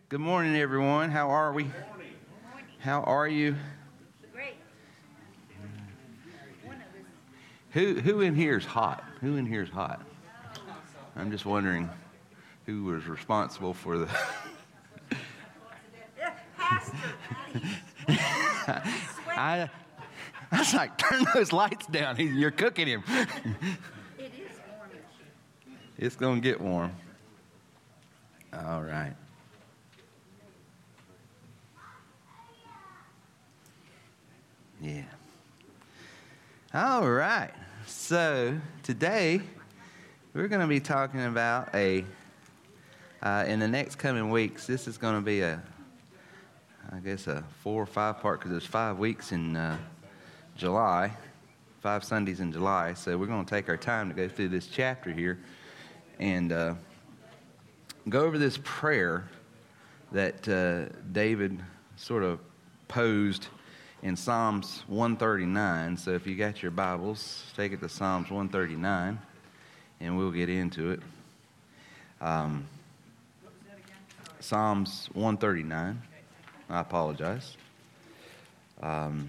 Good morning, everyone. How are we? Good morning. How are you? Great. One of us. Who in here is hot? Who in here is hot? I'm just wondering who was responsible for the. Pastor. I was like, turn those lights down. You're cooking him. It is warmish. It's gonna get warm. All right. Yeah. All right. So today we're going to be talking about in the next coming weeks. This is going to be I guess a 4 or 5 part, because there's 5 weeks in July, 5 Sundays in July. So we're going to take our time to go through this chapter here and go over this prayer that David sort of posed in Psalms 139. So if you got your Bibles, take it to Psalms 139, and we'll get into it. Psalms 139. I apologize. And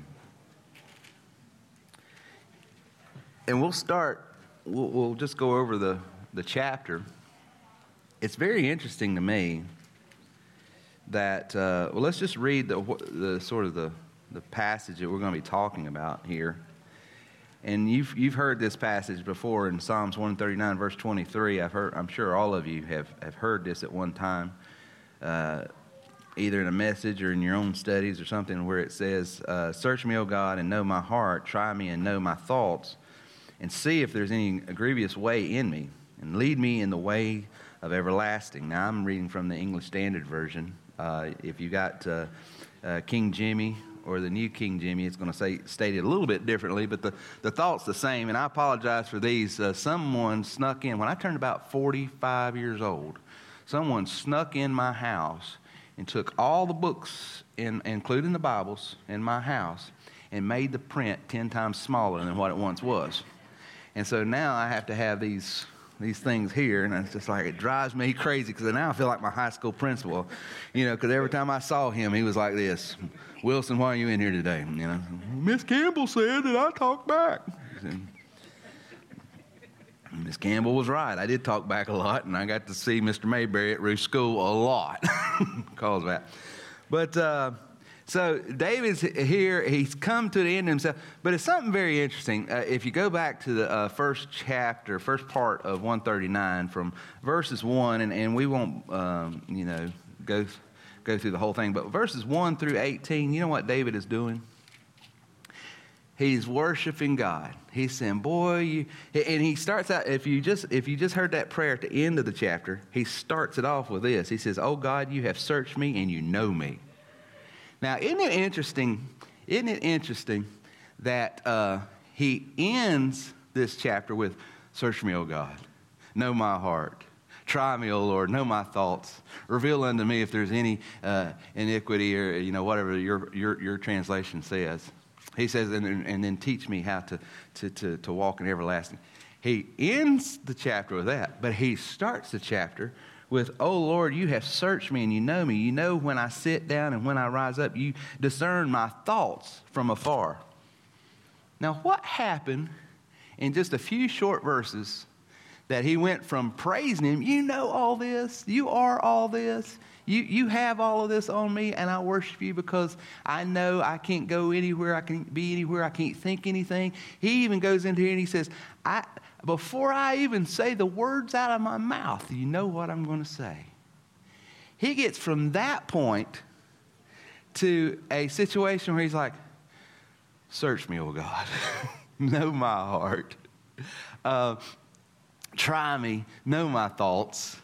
we'll start. We'll just go over the chapter. It's very interesting to me that let's just read the sort of the passage that we're going to be talking about here. And you've heard this passage before in Psalms 139, verse 23. I'm sure all of you have heard this at one time, either in a message or in your own studies or something, where it says, "Search me, O God, and know my heart. Try me and know my thoughts, and see if there's any grievous way in me, and lead me in the way of everlasting." Now, I'm reading from the English Standard Version. If you got King Jimmy or the New King Jimmy, it's going to state it a little bit differently, but the thought's the same. And I apologize for these. Someone snuck in. When I turned about 45 years old, someone snuck in my house and took all the books, including the Bibles, in my house and made the print 10 times smaller than what it once was. And so now I have to have these things here, and it's just like, it drives me crazy, because now I feel like my high school principal, because every time I saw him, he was like this: "Wilson, why are you in here today?" "Miss Campbell said that I talk back." Miss Campbell was right. I did talk back a lot, and I got to see Mr. Mayberry at Ruth School a lot because of that. But so David's here. He's come to the end of himself. But it's something very interesting. If you go back to the first part of 139, from verses 1, and we won't, go through the whole thing. But verses 1 through 18, you know what David is doing? He's worshiping God. He's saying, and he starts out, if you just heard that prayer at the end of the chapter, he starts it off with this. He says, "Oh God, you have searched me and you know me." Now, isn't it interesting that he ends this chapter with, "Search me, O God, know my heart. Try me, O Lord, know my thoughts. Reveal unto me if there's any iniquity," or whatever your translation says. He says, and then teach me how to walk in everlasting. He ends the chapter with that, but he starts the chapter with, "Oh Lord, you have searched me and you know me. You know when I sit down and when I rise up. You discern my thoughts from afar." Now, what happened in just a few short verses that he went from praising him, "You know all this, you are all this, you have all of this on me, and I worship you because I know I can't go anywhere, I can't be anywhere, I can't think anything." He even goes into here and he says, "Before I even say the words out of my mouth, you know what I'm going to say." He gets from that point to a situation where he's like, "Search me, O God, know my heart. Try me, know my thoughts.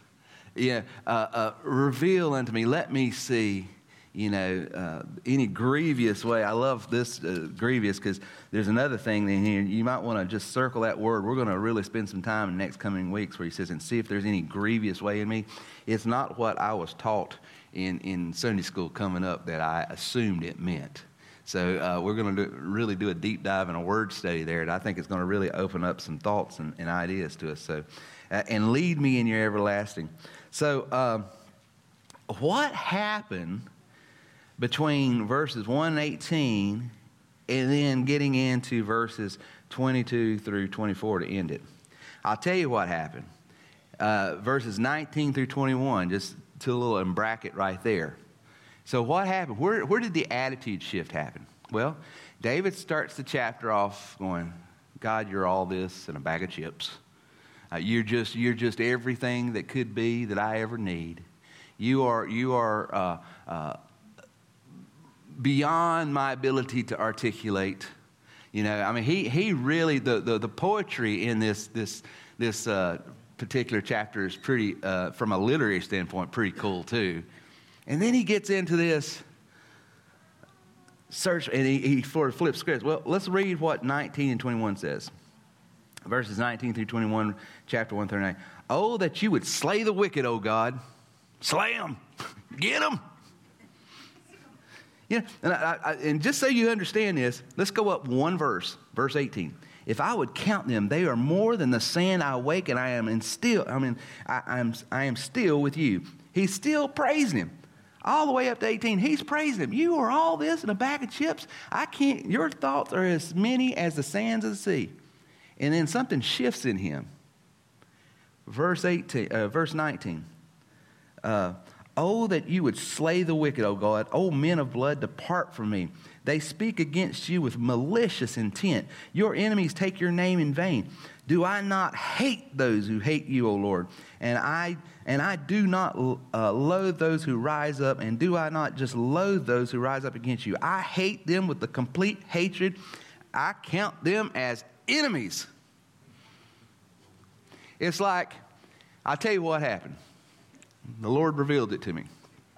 Reveal unto me, let me see, any grievous way." I love this grievous, because there's another thing in here. You might want to just circle that word. We're going to really spend some time in the next coming weeks where he says, "And see if there's any grievous way in me." It's not what I was taught in Sunday school coming up that I assumed it meant. So we're going to really do a deep dive and a word study there, and I think it's going to really open up some thoughts and ideas to us. So, and lead me in your everlasting. So what happened between verses 1 and 18 and then getting into verses 22 through 24 to end it? I'll tell you what happened. Verses 19 through 21, just to a little in bracket right there. So what happened? Where did the attitude shift happen? Well, David starts the chapter off going, God, you're all this and a bag of chips. You're just everything that could be that I ever need. You are beyond my ability to articulate. You know, I mean, he really the poetry in this particular chapter is pretty, from a literary standpoint, pretty cool too. And then he gets into this search, and he sort of flips scripts. Well, let's read what 19 and 21 says. Verses 19 through 21, chapter 139. Oh, that you would slay the wicked, O God. Slay them. Get them. Yeah, and just so you understand this, let's go up one verse, verse 18. If I would count them, they are more than the sand I wake, and I am still with you. He's still praising him. All the way up to 18, he's praising him. You are all this in a bag of chips. Your thoughts are as many as the sands of the sea. And then something shifts in him. Verse 19. Oh, that you would slay the wicked, O God. O men of blood, depart from me. They speak against you with malicious intent. Your enemies take your name in vain. Do I not hate those who hate you, O Lord? And I do not loathe those who rise up. And do I not just loathe those who rise up against you? I hate them with the complete hatred. I count them as enemies. It's like, I'll tell you what happened. The Lord revealed it to me.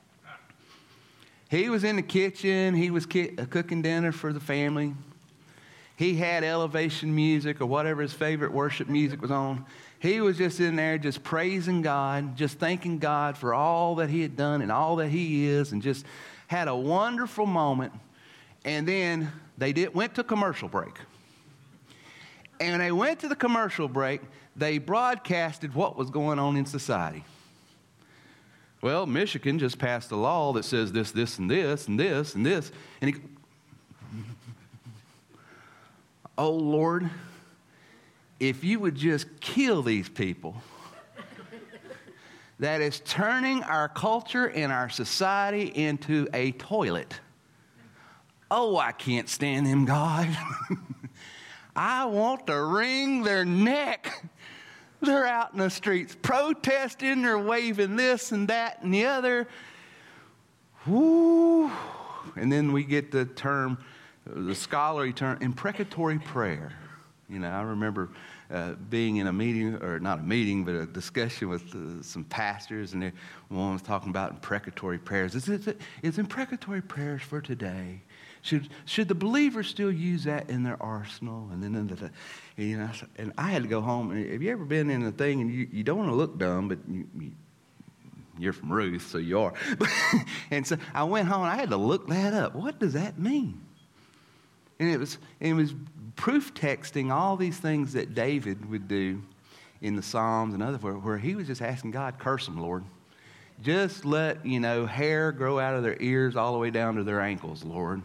He was in the kitchen. He was cooking dinner for the family. He had elevation music or whatever his favorite worship music was on. He was just in there just praising God, just thanking God for all that he had done and all that he is, and just had a wonderful moment. And then they went to commercial break. And when they went to the commercial break, they broadcasted what was going on in society. Well, Michigan just passed a law that says this, this, and this, and this, and this. And oh, Lord, if you would just kill these people that is turning our culture and our society into a toilet. Oh, I can't stand them, God. I want to wring their neck. They're out in the streets protesting, they're waving this and that and the other. Woo. And then we get the term, the scholarly term, imprecatory prayer. You know, I remember being in a meeting, or not a meeting, but a discussion with some pastors, and one was talking about imprecatory prayers. Is imprecatory prayers for today? Should the believers still use that in their arsenal? And then, you know, and I had to go home. Have you ever been in a thing and you don't want to look dumb, but you're from Ruth, so you are. And so I went home and I had to look that up. What does that mean? And it was proof texting all these things that David would do in the Psalms and other where he was just asking God, curse them, Lord. Just let, hair grow out of their ears all the way down to their ankles, Lord.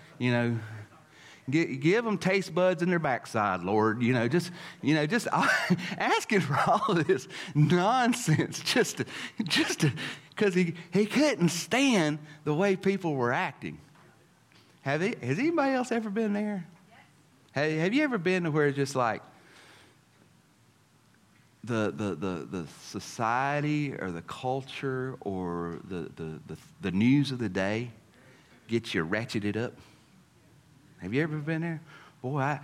Give them taste buds in their backside, Lord. Just asking for all of this nonsense just because he couldn't stand the way people were acting. Has anybody else ever been there? Have you ever been to where it's just like the society or the culture or the news of the day gets you ratcheted up? Have you ever been there? Boy,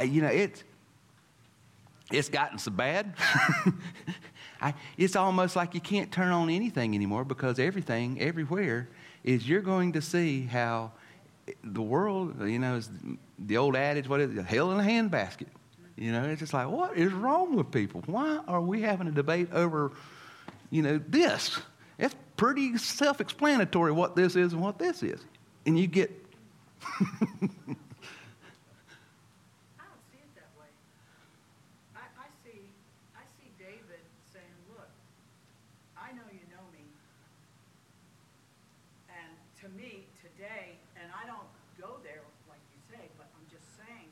it's gotten so bad. It's almost like you can't turn on anything anymore because everything, everywhere, is you're going to see how the world, is the old adage, what is it? Hell in a handbasket. It's just like, what is wrong with people? Why are we having a debate over, this? It's pretty self-explanatory what this is and what this is. And you get... I don't see it that way. I see David saying, look, I know you know me, to me today, and I don't go there like you say, but I'm just saying,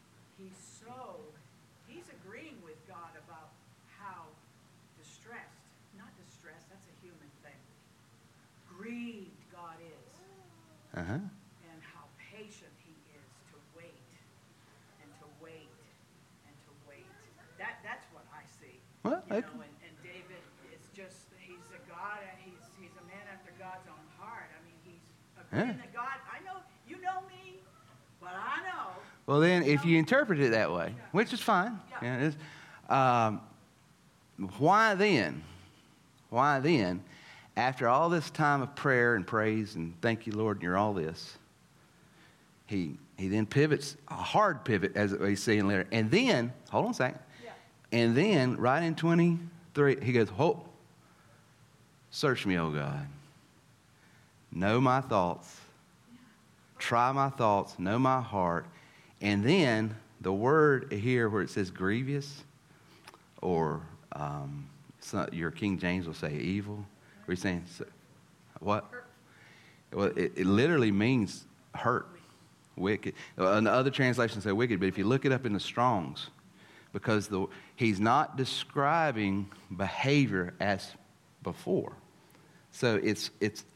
he's agreeing with God about how not distressed, that's a human thing, grieved God is. Uh-huh. And how patient he is to wait and to wait and to wait. That's what I see. Well, And David is just, he's a God, he's a man after God's own heart. I mean, he's agreeing that God, I know, you know me, but I know. Well, then, if you interpret it that way, which is fine, Yeah. it is, why then, after all this time of prayer and praise and thank you, Lord, and you're all this, he then pivots, a hard pivot, as we see in later. And then, hold on a second, and then, right in 23, he goes, "Oh, search me, O God. Know my thoughts. Try my thoughts. Know my heart." And then, the word here where it says grievous, or your King James will say evil. We're saying, what? Well, it literally means hurt, wicked. And the other translations say wicked, but if you look it up in the Strongs, because he's not describing behavior as before. So it's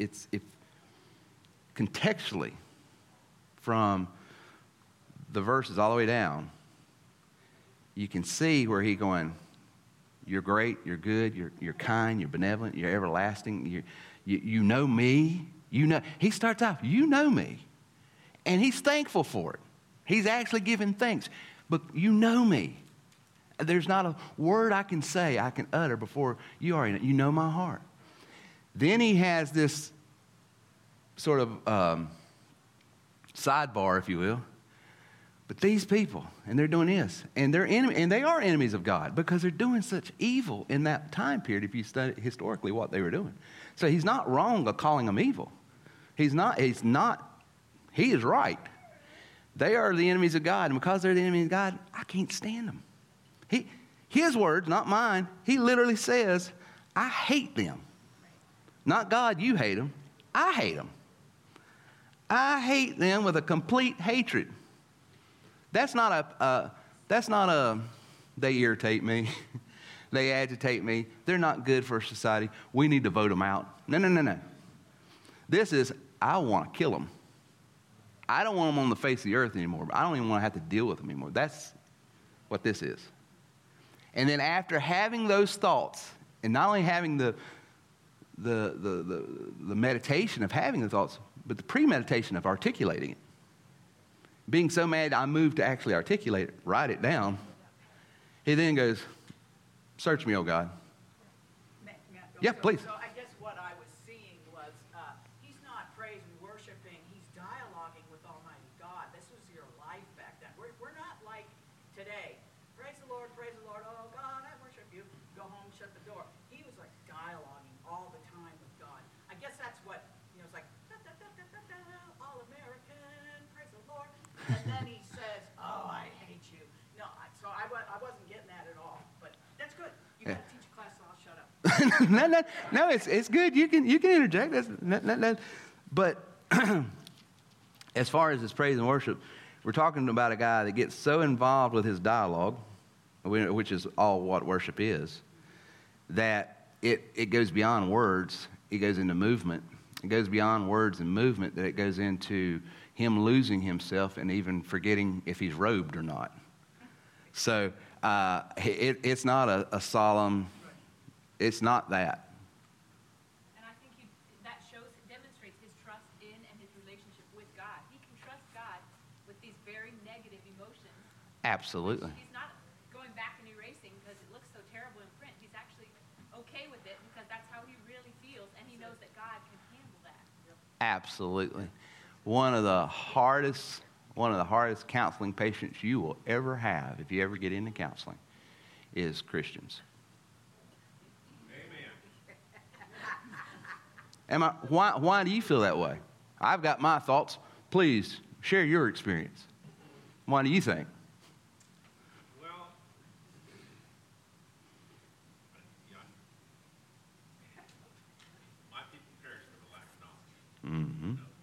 contextually from the verses all the way down, you can see where he's going, you're great, you're good, you're kind, you're benevolent, you're everlasting, you know me. He starts off, you know me. And he's thankful for it. He's actually giving thanks. But you know me. There's not a word I can say, I can utter before you are in it. You know my heart. Then he has this sort of sidebar, if you will. But these people, and they're doing this, and they are enemies of God because they're doing such evil in that time period if you study historically what they were doing. So he's not wrong of calling them evil. He is right. They are the enemies of God, and because they're the enemies of God, I can't stand them. His words, not mine, he literally says, I hate them. Not God, you hate them. I hate them. I hate them with a complete hatred. That's not they irritate me. They agitate me. They're not good for society. We need to vote them out. No. This is, I want to kill them. I don't want them on the face of the earth anymore. I don't even want to have to deal with them anymore. That's what this is. And then after having those thoughts, and not only having the meditation of having the thoughts, but the premeditation of articulating it. Being so mad, I moved to actually articulate it, write it down. He then goes, search me, O God. Yeah, please. So I guess what I was seeing was he's not praise and worshiping. He's dialoguing with Almighty God. This was your life back then. We're not like today. Praise the Lord, oh God, I worship you. Go home, shut the door. He was like dialoguing all the time with God. I guess that's what, it's like, all American, praise the Lord. And then he says, oh, I hate you. No, so I wasn't getting that at all. But that's good. You got to teach a class, so I'll shut up. No, it's good. You can interject. But as far as his praise and worship, we're talking about a guy that gets so involved with his dialogue, which is all what worship is, that it goes beyond words. It goes into movement. It goes beyond words and movement, that it goes into him losing himself and even forgetting if he's robed or not. So it's not a solemn, it's not that. And I think that demonstrates his trust in and his relationship with God. He can trust God with these very negative emotions. Absolutely. He's not going back and erasing because it looks so terrible in print. He's actually okay with it because that's how he really feels, and he knows that God can handle that. Absolutely. One of the hardest counseling patients you will ever have, if you ever get into counseling, is Christians. Amen. Why do you feel that way? I've got my thoughts. Please share your experience. Why do you think? Well, my people perish for the lack of knowledge. Mm-hmm.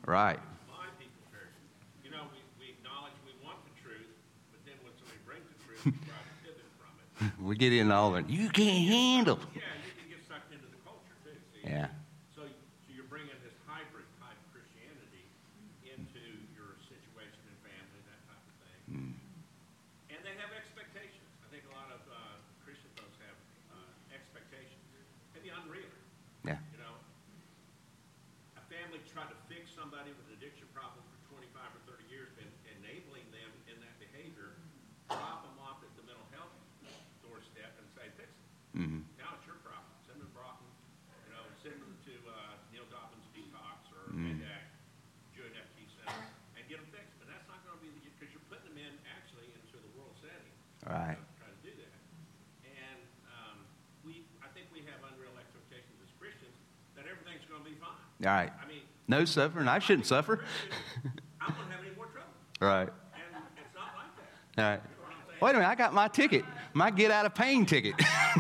Right. My people perishing. You know, we acknowledge we want the truth, but then when somebody brings the truth, we try to pivot from it. We get in all that. You can't handle. Yeah, you can get sucked into the culture too. See? Yeah. So you're bringing this hybrid type of Christianity into your situation and family, that type of thing. And they have expectations. I think a lot of Christian folks have expectations. Maybe unreal. Yeah. You know, a family tried to fix somebody with an addiction problem for 25 or 30 years, and enabling them in that behavior, drop them off at the mental health doorstep and say, fix it. Mm-hmm. Now it's your problem. Send them to Broughton, you know, send them to Neil Dobbins Detox or MEDAC, UNFT Center, and get them fixed. But that's not going to be because you're putting them in actually into the world setting. Right. Try to do that. And I think we have unreal expectations as Christians that everything's going to be fine. All right. I mean, No suffering. I shouldn't suffer. I'm going to have any more trouble. Right. And it's not like that. All right. You know what I'm saying? Wait a minute. I got my ticket. My get out of pain ticket.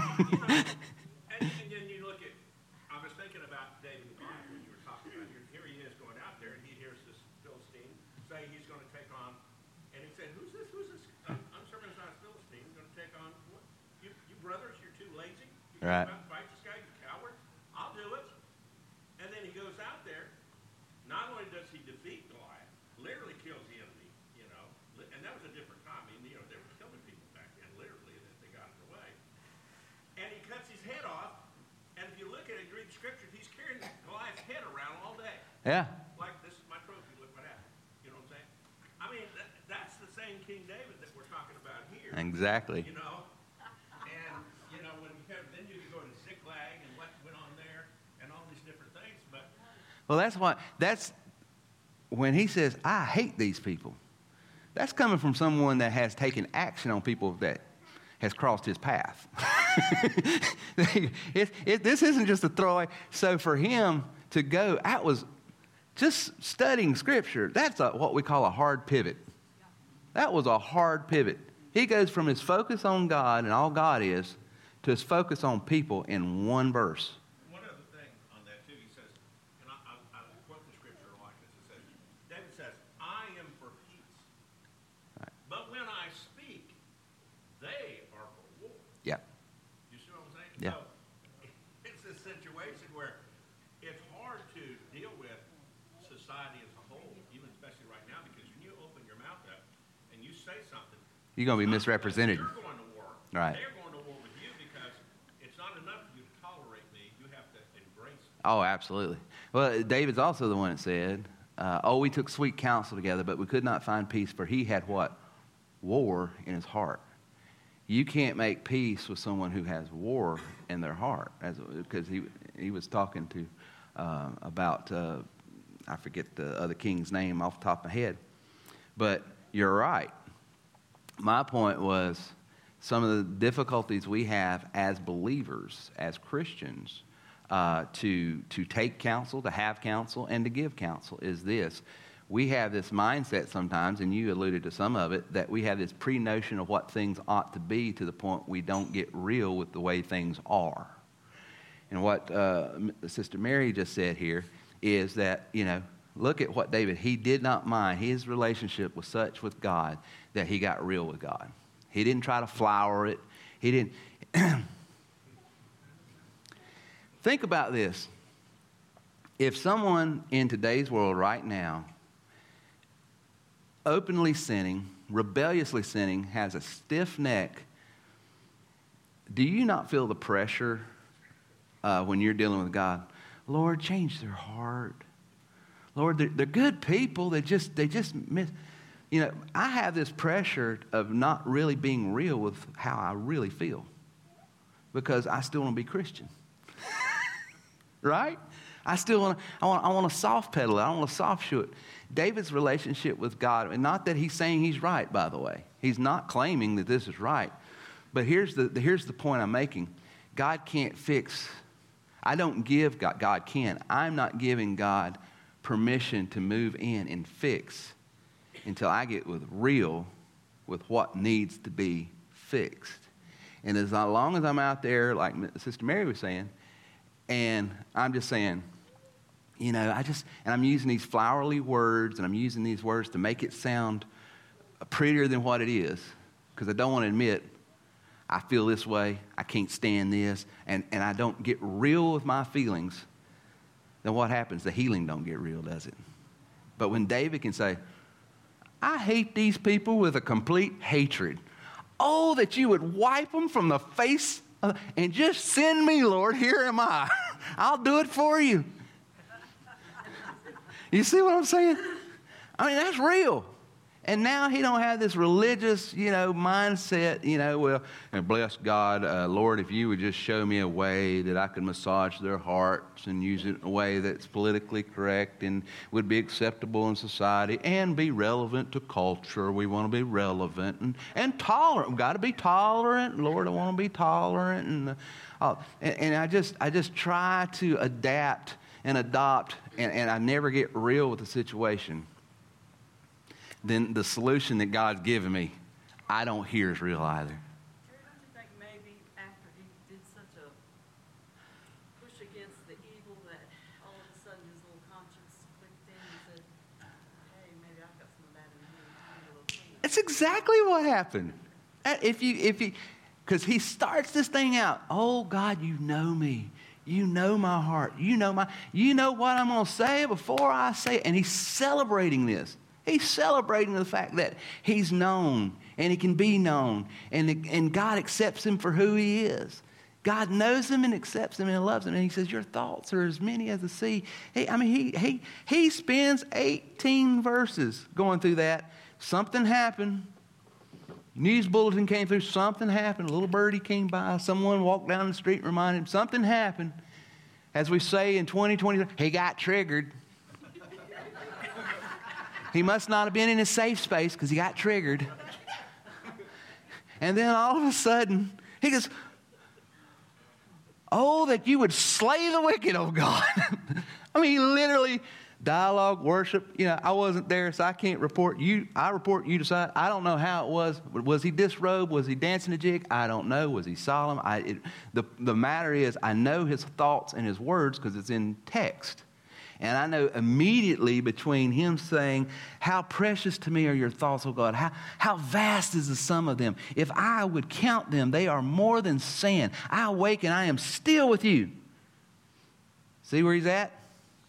And then you look at, I was thinking about David and Goliath when you were talking about, here he is going out there, and he hears this Philistine say he's going to take on, and he said, who's this? Uncircumcised Philistine going to take on, what? You brothers, you're too lazy? You Right. about to fight this guy, you cowards? I'll do it. And then he goes out there, not only does he defeat Goliath, literally kills the enemy, you know, and that was a different time. I mean, you know, they were killing people back then, literally, that they got in the way. And he cuts his head off, and if you look at it, you read scripture, he's carrying Goliath's head around all day. Yeah. Like, this is my trophy, look what happened. You know what I'm saying? I mean, that's the same King David that we're talking about here. Exactly. You know? And, you know, then you can go to Ziklag and what went on there and all these different things, but Well, that's when he says, I hate these people. That's coming from someone that has taken action on people that has crossed his path. This isn't just a throwaway. So for him to go, that was just studying Scripture. That's what we call a hard pivot. That was a hard pivot. He goes from his focus on God and all God is to his focus on people in one verse. one other thing on that too, he says, and I quote the scripture like this, it says, David says, I am for peace, but when I speak, they are for war. Yeah. You see what I'm saying? Yeah. So it's a situation where it's hard to deal with society as a whole, even especially right now, because when you open your mouth up and you say something, You're going to be misrepresented. You're going to war. Right. They're going to war with you because it's not enough for you to tolerate me. You have to embrace me. Oh, absolutely. Well, David's also the one that said, we took sweet counsel together, but we could not find peace, for he had what? War in his heart. You can't make peace with someone who has war in their heart. Because he was talking to about, I forget the other king's name off the top of my head. But you're right. My point was some of the difficulties we have as believers, as Christians, to take counsel, to have counsel, and to give counsel is this. We have this mindset sometimes, and you alluded to some of it, that we have this pre-notion of what things ought to be to the point we don't get real with the way things are. And what Sister Mary just said here is that, you know, look at what David, he did not mind. His relationship was such with God that he got real with God. He didn't try to flower it. He didn't. Think about this. If someone in today's world right now, openly sinning, rebelliously sinning, has a stiff neck, do you not feel the pressure when you're dealing with God? Lord, change their heart. Lord, they're good people. They just miss. You know, I have this pressure of not really being real with how I really feel because I still want to be Christian. Right? I want to soft pedal it. I want to soft shoe it. David's relationship with God, and not that he's saying he's right, by the way. He's not claiming that this is right. But here's the point I'm making. God can't fix. I don't give God. God can. I'm not giving God permission to move in and fix until I get real with what needs to be fixed. And as long as I'm out there, like Sister Mary was saying, and I'm just saying, and I'm using these flowery words, and I'm using these words to make it sound prettier than what it is, because I don't want to admit I feel this way, I can't stand this, and I don't get real with my feelings, then what happens? The healing don't get real, does it? But when David can say, I hate these people with a complete hatred. Oh, that you would wipe them from the face and just send me, Lord. Here am I. I'll do it for you. You see what I'm saying? I mean, that's real. And now he don't have this religious, mindset, well, and bless God, Lord, if you would just show me a way that I could massage their hearts and use it in a way that's politically correct and would be acceptable in society and be relevant to culture. We want to be relevant and tolerant. We've got to be tolerant. Lord, I want to be tolerant. And I just try to adapt and adopt, and I never get real with the situation. Then the solution that God's given me, I don't hear as real either. Jerry, don't you think maybe after he did such a push against the evil that all of a sudden his little conscience clicked in and said, hey, maybe I've got some of that in me. I'm a little clean. That's exactly what happened. Because he starts this thing out. Oh, God, you know me. You know my heart. You know what I'm going to say before I say it. And he's celebrating this. He's celebrating the fact that he's known and he can be known. And God accepts him for who he is. God knows him and accepts him and loves him. And he says, your thoughts are as many as the sea. He spends 18 verses going through that. Something happened. News bulletin came through. Something happened. A little birdie came by. Someone walked down the street and reminded him something happened. As we say in 2020, he got triggered. He must not have been in a safe space because he got triggered. And then all of a sudden, he goes, oh, that you would slay the wicked, oh God. I mean, literally, dialogue, worship. I wasn't there, so I can't report you. I report, you decide. I don't know how it was. Was he disrobed? Was he dancing a jig? I don't know. Was he solemn? The matter is, I know his thoughts and his words because it's in text. And I know immediately between him saying, how precious to me are your thoughts, O God. How vast is the sum of them. If I would count them, they are more than sand. I awake and I am still with you. See where he's at?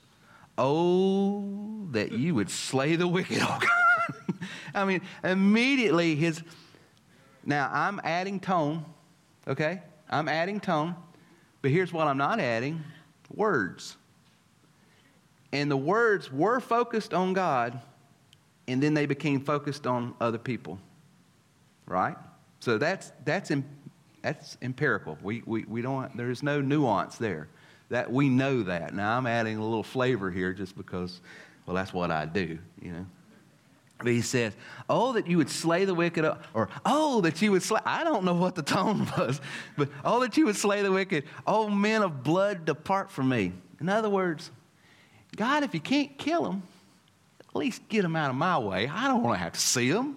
Oh, that you would slay the wicked, oh God. I mean, immediately now I'm adding tone, okay? I'm adding tone. But here's what I'm not adding, words. And the words were focused on God, and then they became focused on other people, right? So that's empirical. We don't. There's no nuance there. That we know that. Now I'm adding a little flavor here just because, well, that's what I do, But he says, oh, that you would slay the wicked, or oh, that you would slay. I don't know what the tone was, but oh, that you would slay the wicked. Oh, men of blood, depart from me. In other words, God, if you can't kill them, at least get them out of my way. I don't want to have to see them.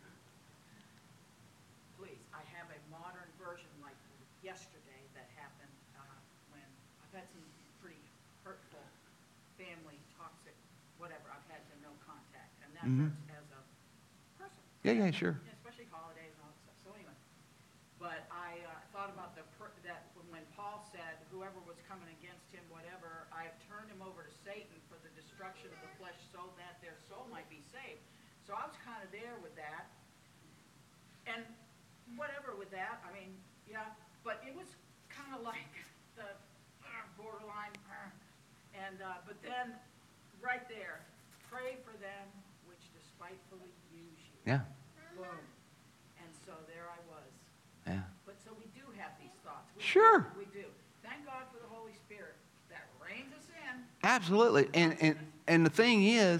Please, I have a modern version like yesterday that happened when I've had some pretty hurtful family, toxic, whatever. I've had no contact, and that hurts as a person. Yeah, sure. Especially holidays and all that stuff. So anyway, but I thought about that when Paul said, whoever was coming against him, whatever, I have turned him over to Satan for the destruction of the flesh so that their soul might be saved. So I was kind of there with that. And whatever with that, I mean, yeah, but it was kind of like the borderline. But then right there, pray for them which despitefully use you. Yeah. Boom. And so there I was. Yeah. But so we do have these thoughts. Sure. We do. Thank God for the Holy Spirit that reins us in. Absolutely. And the thing is,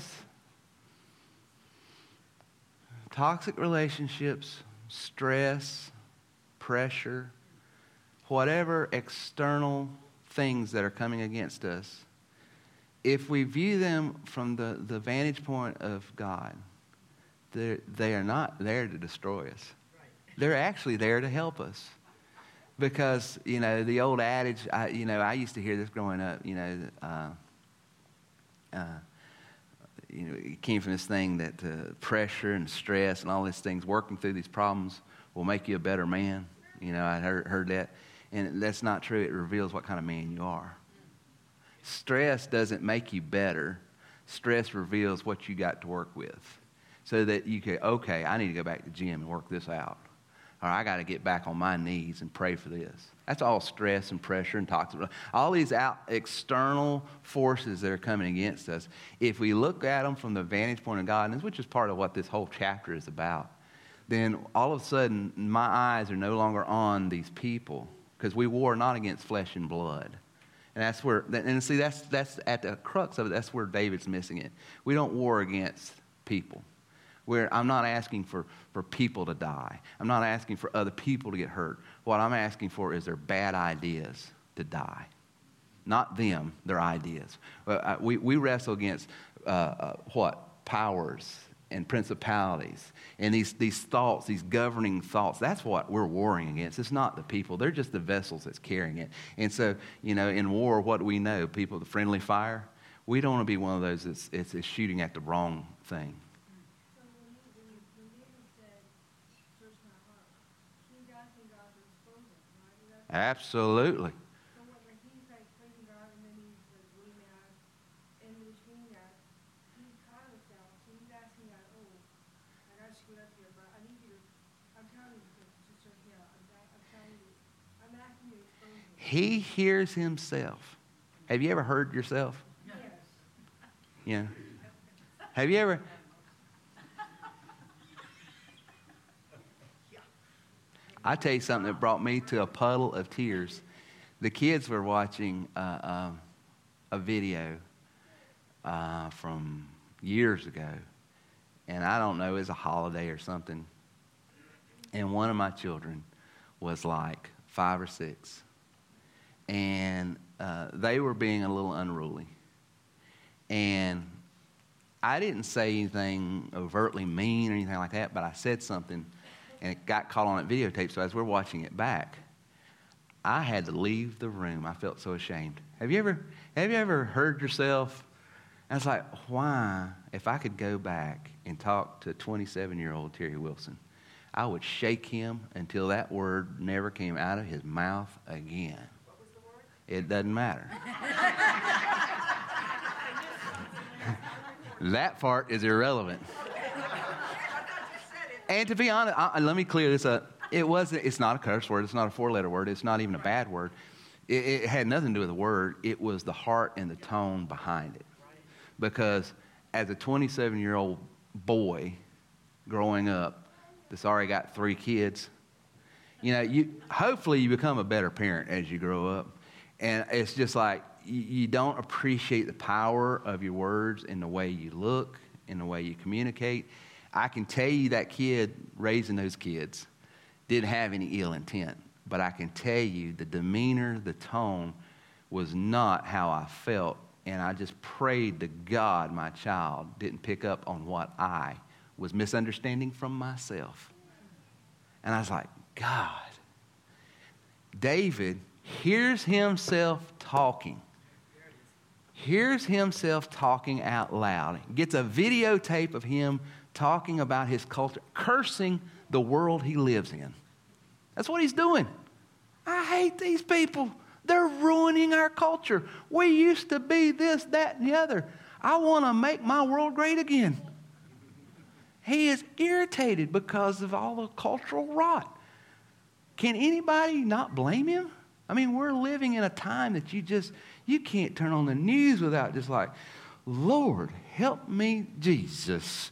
toxic relationships, stress, pressure, whatever external things that are coming against us, if we view them from the vantage point of God, they are not there to destroy us. They're actually there to help us. Because, the old adage, I used to hear this growing up, it came from this thing that pressure and stress and all these things, working through these problems will make you a better man. I heard that. And that's not true. It reveals what kind of man you are. Stress doesn't make you better. Stress reveals what you got to work with. So that you can, okay, I need to go back to the gym and work this out. Or I got to get back on my knees and pray for this. That's all stress and pressure and toxic. All these external forces that are coming against us. If we look at them from the vantage point of God, which is part of what this whole chapter is about, then all of a sudden my eyes are no longer on these people, because we war not against flesh and blood. And that's where, and see, that's at the crux of it. That's where David's missing it. We don't war against people. I'm not asking for people to die. I'm not asking for other people to get hurt. What I'm asking for is their bad ideas to die. Not them, their ideas. We wrestle against powers and principalities and these thoughts, these governing thoughts. That's what we're warring against. It's not the people. They're just the vessels that's carrying it. And so, in war, what do we know? People, the friendly fire. We don't want to be one of those that's shooting at the wrong thing. Absolutely. He hears himself. Have you ever heard yourself? Yes. Yeah. Have you ever? I tell you something that brought me to a puddle of tears. The kids were watching a video from years ago, and I don't know, it was a holiday or something. And one of my children was like 5 or 6, and they were being a little unruly. And I didn't say anything overtly mean or anything like that, but I said something. And it got caught on that videotape, so as we're watching it back, I had to leave the room. I felt so ashamed. Have you ever heard yourself? I was like, why, if I could go back and talk to 27-year-old Terry Wilson, I would shake him until that word never came out of his mouth again. What was the word? It doesn't matter. That part is irrelevant. And to be honest, let me clear this up. It's not a curse word. It's not a 4-letter word. It's not even a bad word. It had nothing to do with the word. It was the heart and the tone behind it. Because as a 27-year-old boy growing up that's already got 3 kids, hopefully you become a better parent as you grow up. And it's just like you don't appreciate the power of your words in the way you look, in the way you communicate. I can tell you that kid raising those kids didn't have any ill intent, but I can tell you the demeanor, the tone was not how I felt, and I just prayed to God my child didn't pick up on what I was misunderstanding from myself. And I was like, God, David hears himself talking. Hears himself talking out loud. Gets a videotape of him talking about his culture, cursing the world he lives in. That's what he's doing. I hate these people. They're ruining our culture. We used to be this, that, and the other. I want to make my world great again. He is irritated because of all the cultural rot. Can anybody not blame him? I mean, we're living in a time that you can't turn on the news without just like, Lord, help me, Jesus.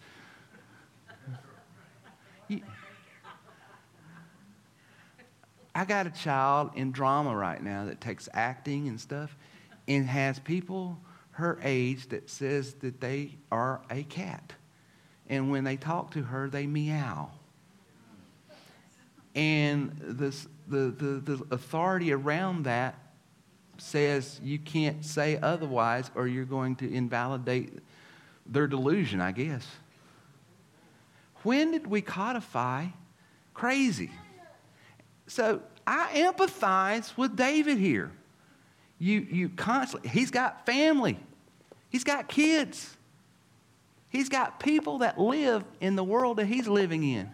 I got a child in drama right now that takes acting and stuff and has people her age that says that they are a cat. And when they talk to her, they meow. And the authority around that says you can't say otherwise or you're going to invalidate their delusion, I guess. When did we codify crazy? So I empathize with David here. You constantly, he's got family. He's got kids. He's got people that live in the world that he's living in.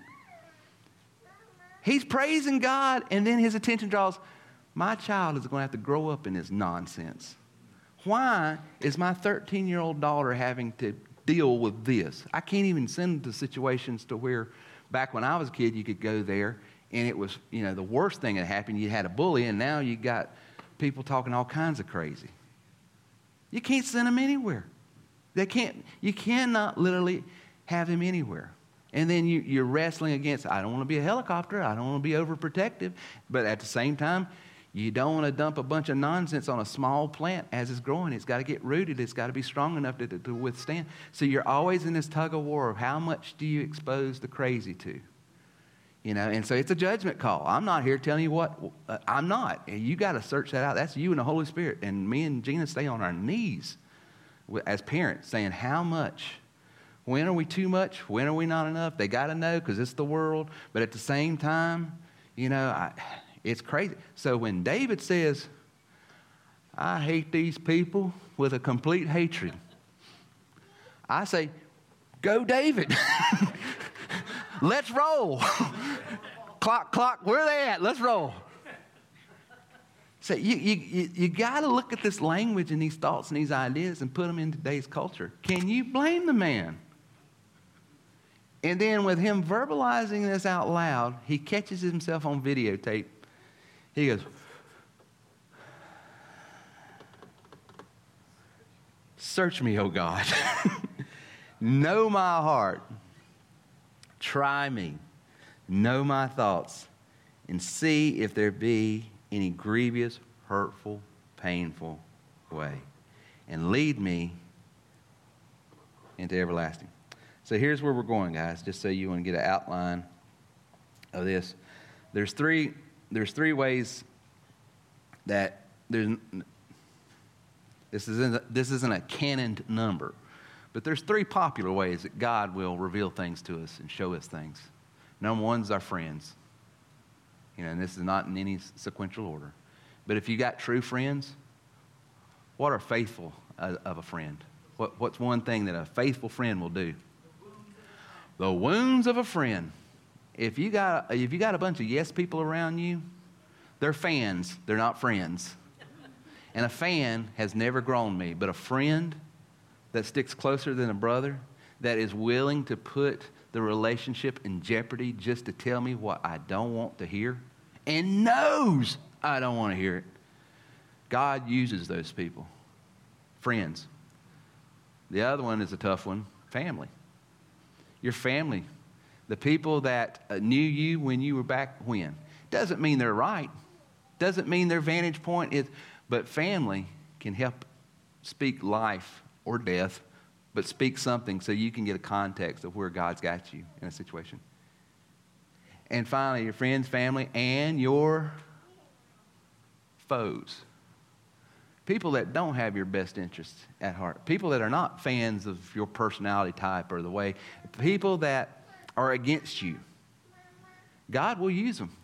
He's praising God, and then his attention draws, my child is going to have to grow up in this nonsense. Why is my 13-year-old daughter having to deal with this? I can't even send to situations to where back when I was a kid, you could go there, and it was, the worst thing that happened, you had a bully, and now you got people talking all kinds of crazy. You can't send them anywhere. You cannot literally have them anywhere. And then you're wrestling against, I don't want to be a helicopter, I don't want to be overprotective, but at the same time, you don't want to dump a bunch of nonsense on a small plant as it's growing. It's got to get rooted. It's got to be strong enough to withstand. So you're always in this tug of war of how much do you expose the crazy to? And so it's a judgment call. I'm not here telling you what, I'm not. You got to search that out. That's you and the Holy Spirit. And me and Gina stay on our knees as parents saying how much. When are we too much? When are we not enough? They got to know because it's the world. But at the same time, it's crazy. So when David says, I hate these people with a complete hatred, I say, go David. Let's roll. Clock, where are they at? Let's roll. So you got to look at this language and these thoughts and these ideas and put them in today's culture. Can you blame the man? And then with him verbalizing this out loud, he catches himself on videotape. He goes, search me, O God. Know my heart. Try me. Know my thoughts. And see if there be any grievous, hurtful, painful way. And lead me into everlasting. So here's where we're going, guys, just so you want to get an outline of this. There's three ways that this isn't a canoned number, but there's three popular ways that God will reveal things to us and show us things. Number one is our friends. And this is not in any sequential order. But if you got true friends, what are faithful of a friend? What's one thing that a faithful friend will do? The wounds of a friend. If you got a bunch of yes people around you, they're fans. They're not friends. And a fan has never grown me, but a friend that sticks closer than a brother, that is willing to put the relationship in jeopardy just to tell me what I don't want to hear, and knows I don't want to hear it. God uses those people. Friends. The other one is a tough one. Family. Your family. The people that knew you when you were back when. Doesn't mean they're right. Doesn't mean their vantage point is, but family can help speak life or death, but speak something so you can get a context of where God's got you in a situation. And finally, your friends, family, and your foes. People that don't have your best interests at heart. People that are not fans of your personality type or the way. People that are against you. God will use them.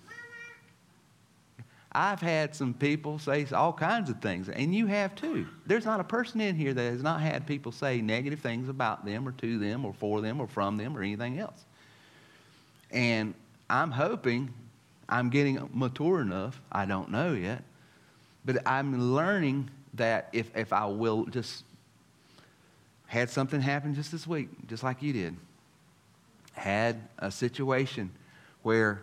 I've had some people say all kinds of things, and you have too. There's not a person in here that has not had people say negative things about them or to them or for them or from them or anything else. And I'm hoping I'm getting mature enough, I don't know yet, but I'm learning that if I will just, had something happen just this week, just like you did, had a situation where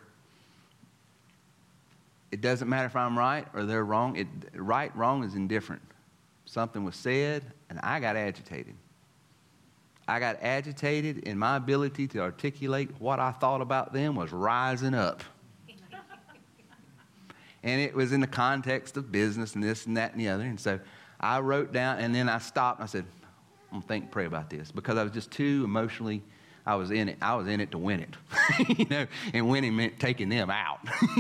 it doesn't matter if I'm right or they're wrong. Right, wrong is indifferent. Something was said, and I got agitated. I got agitated, and my ability to articulate what I thought about them was rising up. And it was in the context of business and this and that and the other. And so I wrote down, and then I stopped, and I said, I'm going to think and pray about this. Because I was just too emotionally, I was in it. I was in it to win it. And winning meant taking them out.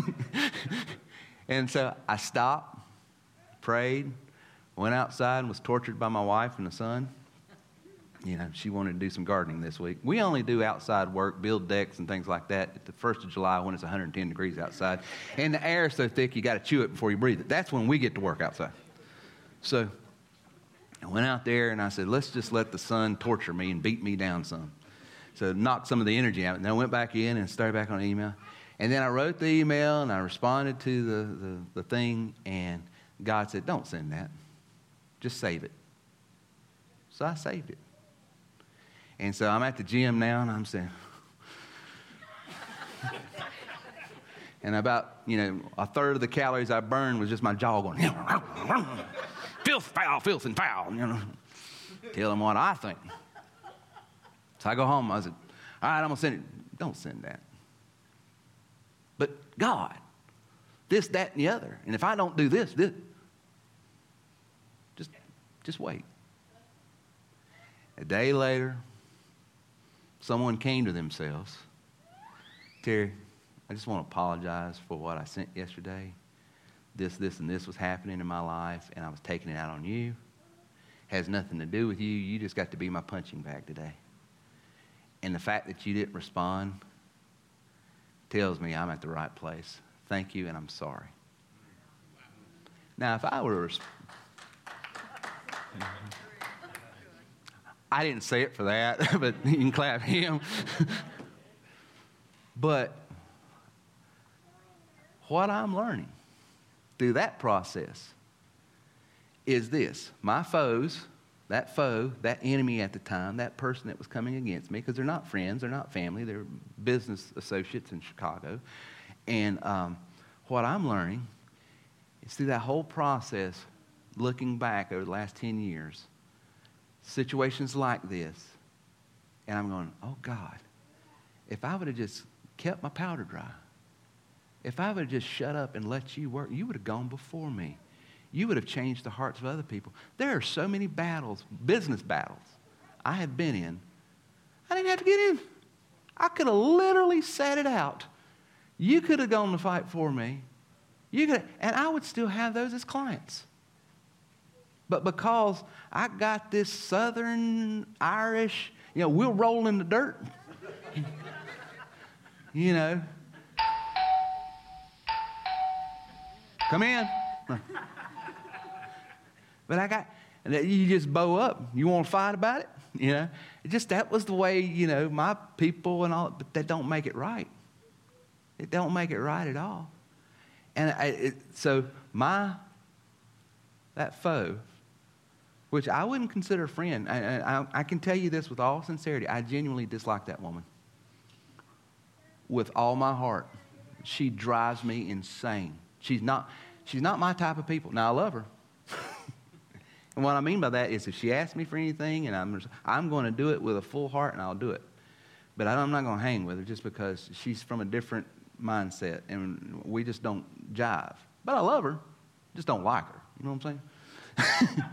And so I stopped, prayed, went outside and was tortured by my wife and the son. She wanted to do some gardening this week. We only do outside work, build decks and things like that at the 1st of July when it's 110 degrees outside. And the air is so thick you got to chew it before you breathe it. That's when we get to work outside. So I went out there and I said, let's just let the sun torture me and beat me down some. So knock some of the energy out. And then I went back in and started back on email. And then I wrote the email and I responded to the thing. And God said, don't send that. Just save it. So I saved it. And so I'm at the gym now and I'm saying, and about, a third of the calories I burned was just my jaw going, filth and foul, Tell them what I think. So I go home, I said, all right, I'm going to send it. Don't send that. But God, this, that, and the other. And if I don't do this, just wait. A day later, someone came to themselves. Terry, I just want to apologize for what I sent yesterday. This, and this was happening in my life, and I was taking it out on you. Has nothing to do with you. You just got to be my punching bag today. And the fact that you didn't respond tells me I'm at the right place. Thank you, and I'm sorry. Now, if I were I didn't say it for that, but you can clap him. But what I'm learning through that process is this. My foes, that enemy at the time, that person that was coming against me, because they're not friends, they're not family, they're business associates in Chicago. And what I'm learning is through that whole process, looking back over the last 10 years, situations like this, and I'm going, oh God, if I would have just kept my powder dry, if I would have just shut up and let you work, you would have gone before me. You would have changed the hearts of other people. There are so many battles, business battles, I have been in. I didn't have to get in. I could have literally sat it out. You could have gone to fight for me. And I would still have those as clients. But because I got this Southern Irish, we'll roll in the dirt. Come in. But you just bow up. You want to fight about it? That was the way, my people and all, but that don't make it right. It don't make it right at all. And so that foe, which I wouldn't consider a friend, I can tell you this with all sincerity, I genuinely dislike that woman. With all my heart. She drives me insane. She's not my type of people. Now, I love her. And what I mean by that is if she asks me for anything, and I'm going to do it with a full heart, and I'll do it. But I'm not going to hang with her just because she's from a different mindset, and we just don't jive. But I love her, just don't like her. You know what I'm saying?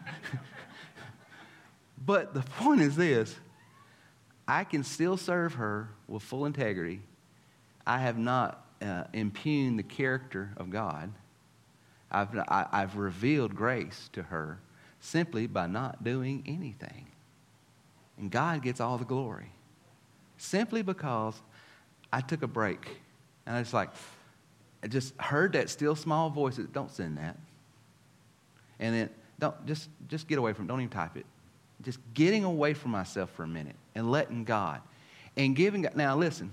But the point is this. I can still serve her with full integrity. I have not impugned the character of God. I've revealed grace to her simply by not doing anything. And God gets all the glory. Simply because I took a break. And I just heard that still small voice that don't send that. And then just get away from it. Don't even type it. Just getting away from myself for a minute and letting God. And giving God. Now listen.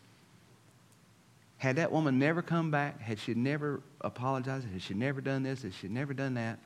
Had that woman never come back, had she never apologized, had she never done this, had she never done that,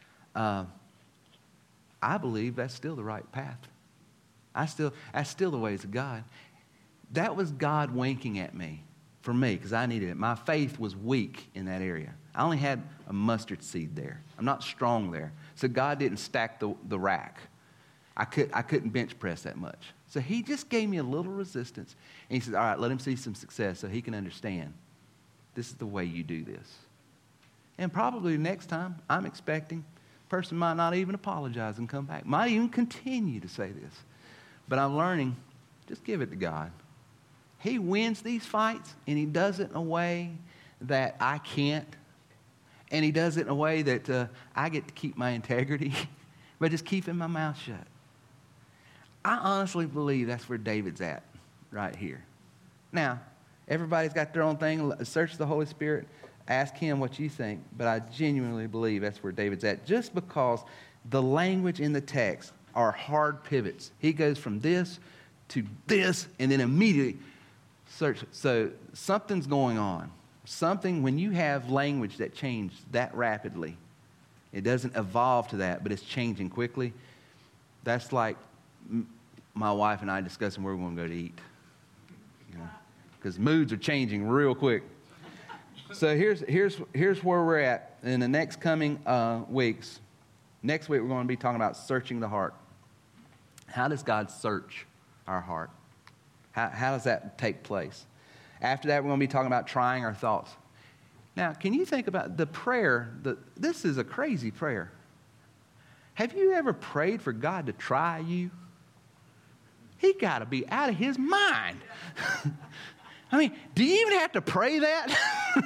I believe that's still the right path. That's still the ways of God. That was God winking at me, for me, because I needed it. My faith was weak in that area. I only had a mustard seed there. I'm not strong there. So God didn't stack the rack. I couldn't bench press that much. So he just gave me a little resistance. And he said, all right, let him see some success so he can understand. This is the way you do this. And probably next time, I'm expecting, the person might not even apologize and come back. Might even continue to say this. But I'm learning, just give it to God. He wins these fights, and he does it in a way that I can't. And he does it in a way that I get to keep my integrity by just keeping my mouth shut. I honestly believe that's where David's at right here. Now, everybody's got their own thing. Search the Holy Spirit. Ask him what you think. But I genuinely believe that's where David's at. Just because the language in the text are hard pivots. He goes from this to this and then immediately search. So something's going on. Something, when you have language that changes that rapidly, it doesn't evolve to that, but it's changing quickly. That's like my wife and I discussing where we're going to go to eat. Because moods are changing real quick. So here's where we're at in the next coming weeks. Next week we're going to be talking about searching the heart. How does God search our heart? How does that take place? After that, we're going to be talking about trying our thoughts. Now, can you think about the prayer? This is a crazy prayer. Have you ever prayed for God to try you? He got to be out of his mind. I mean, do you even have to pray that?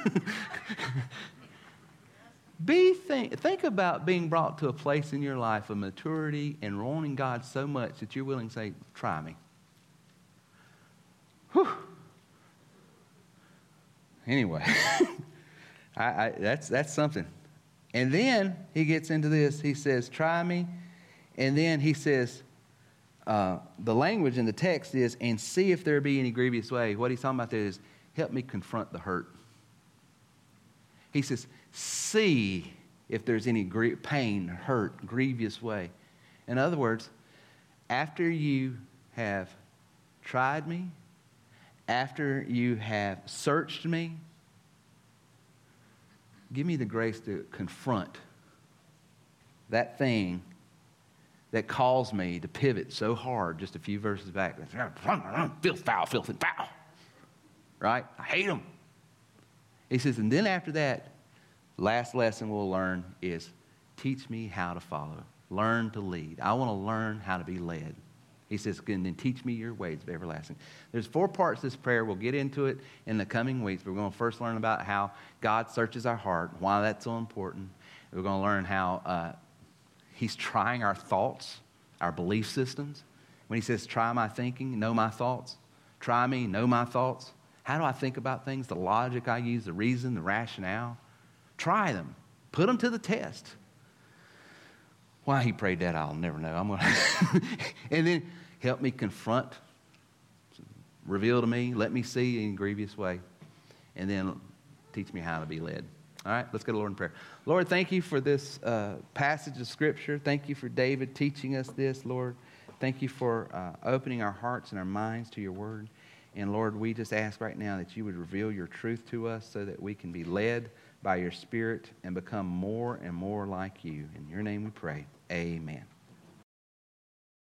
Think about being brought to a place in your life of maturity and wanting God so much that you're willing to say, try me. Whew. Anyway, that's something. And then he gets into this. He says, try me. And then he says, the language in the text is, and see if there be any grievous way. What he's talking about there is, help me confront the hurt. He says, see if there's any pain, hurt, grievous way. In other words, after you have tried me, after you have searched me, give me the grace to confront that thing that caused me to pivot so hard just a few verses back. Filth, foul, filth, and foul. Right? I hate them. He says, and then after that, last lesson we'll learn is teach me how to follow. Learn to lead. I want to learn how to be led. He says, and then teach me your ways of everlasting. There's 4 parts to this prayer. We'll get into it in the coming weeks. We're going to first learn about how God searches our heart, why that's so important. We're going to learn how he's trying our thoughts, our belief systems. When he says, try my thinking, know my thoughts. Try me, know my thoughts. How do I think about things? The logic I use, the reason, the rationale. Try them. Put them to the test. Why he prayed that, I'll never know. And then help me confront, reveal to me, let me see in a grievous way, and then teach me how to be led. All right, let's go to the Lord in prayer. Lord, thank you for this passage of Scripture. Thank you for David teaching us this, Lord. Thank you for opening our hearts and our minds to your word. And Lord, we just ask right now that you would reveal your truth to us so that we can be led by your Spirit and become more and more like you. In your name we pray. Amen.